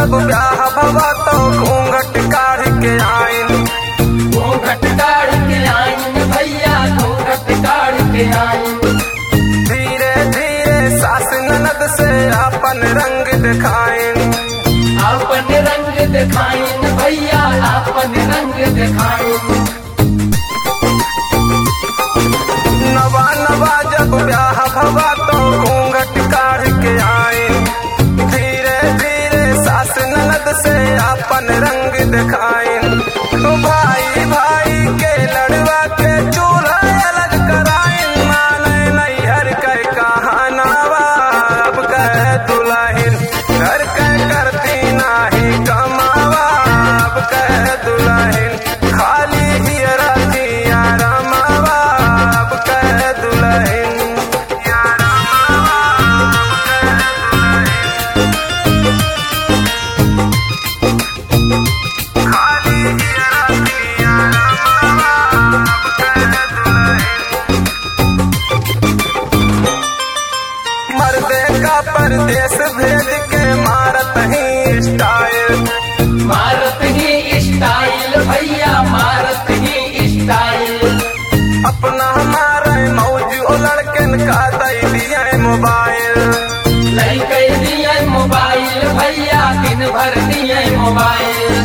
जब ब्याह भवा तो घूंघट काढ़ के आइन, घूंघट काढ़ के आइन भैया, घूंघट काढ़ के आइन। धीरे धीरे सास ननद से अपन रंग दिखाइन, अपन रंग दिखाइन भैया, अपन रंग दिखाइन। नवा नवा जब ब्याह भवा तो घूंघट काढ़ के आइन, धीरे धीरे सास ननद से अपन रंग दिखाइन। भाई भाई के लड़वा के चूल्हा अलग कराइन, माने नैहर के कहानावा अब कह दुल्हन, घर के करती नाही कमावा अब कह दुल्हन, खाली ही रहती रमावा अब कह दुल्हन, खाली ही रहती रमावा अब कह दुल्हन। मर्दे का परदेश भेज के मारत ही स्टाइल, मारत ही स्टाइल भैया, मारत ही स्टाइल। अपना हमारा मौज ओ लड़कन का दई दिए मोबाइल, लड़के दिए मोबाइल भैया, दिन भर दिए मोबाइल।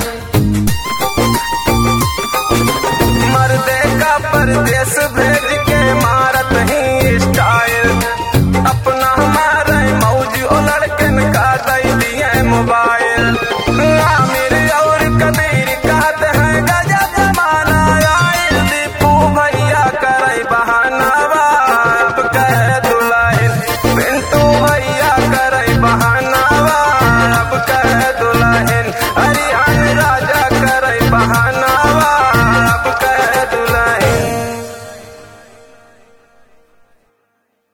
मर्दे का परदेश भेज के मारत ही स्टाइल, अपना हमारा मौज ओ लड़कन का दई दिए मोबाइल। आमिर और कबीर कहते हैं गजब जमाना आइल, दीपू भैया करे बहानावा अब कह दुल्हन, पिंटू भैया करे बहानावा अब कह दुल्हन, हरिहर राजा करे बहाना।